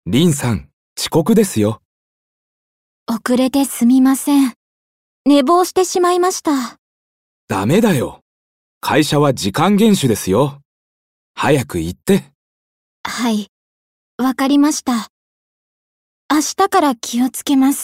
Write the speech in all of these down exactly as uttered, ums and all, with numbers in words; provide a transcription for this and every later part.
リンさん、遅刻ですよ。 遅れてすみません。寝坊してしまいました。 ダメだよ。会社は時間厳守ですよ。早く行って。 はい、わかりました。明日から気をつけます。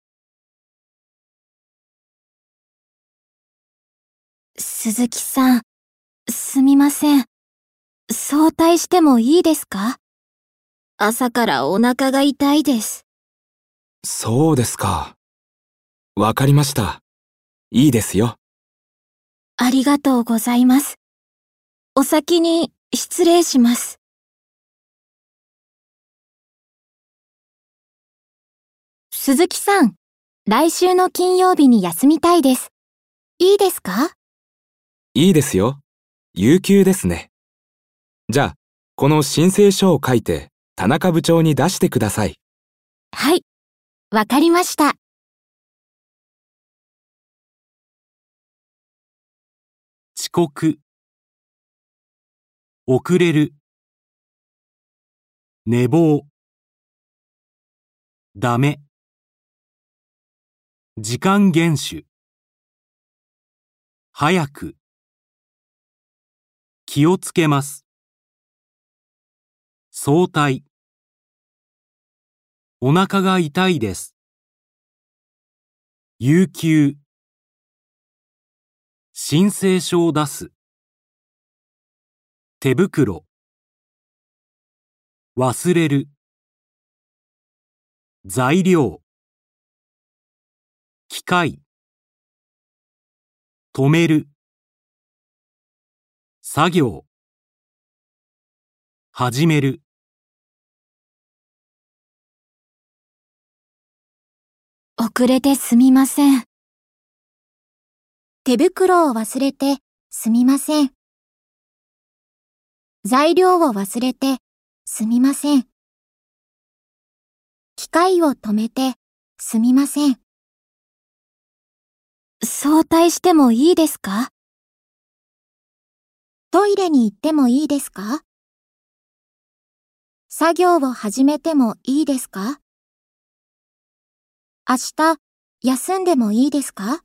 鈴木さん、すみません。早退してもいいですか？朝からお腹が痛いです。 そうですか。わかりました。いいですよ。 ありがとうございます。お先に失礼します。鈴木さん、来週の金曜日に休みたいです。いいですか？ いいですよ。有給ですね。じゃあ、この申請書を書いて、田中部長に出してください。 はい、わかりました。 遅刻、遅れる、寝坊、ダメ、時間厳守、早く、気をつけます。早退、お腹が痛いです。有給、申請書を出す。手袋、忘れる。材料、機械、止める。作業、始める。 遅れてすみません。手袋を忘れてすみません。材料を忘れてすみません。機械を止めてすみません。早退してもいいですか？トイレに行ってもいいですか？作業を始めてもいいですか？明日、休んでもいいですか？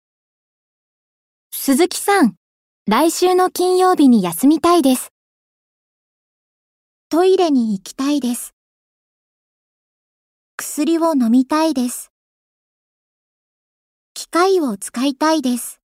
鈴木さん、来週の金曜日に休みたいです。トイレに行きたいです。薬を飲みたいです。機械を使いたいです。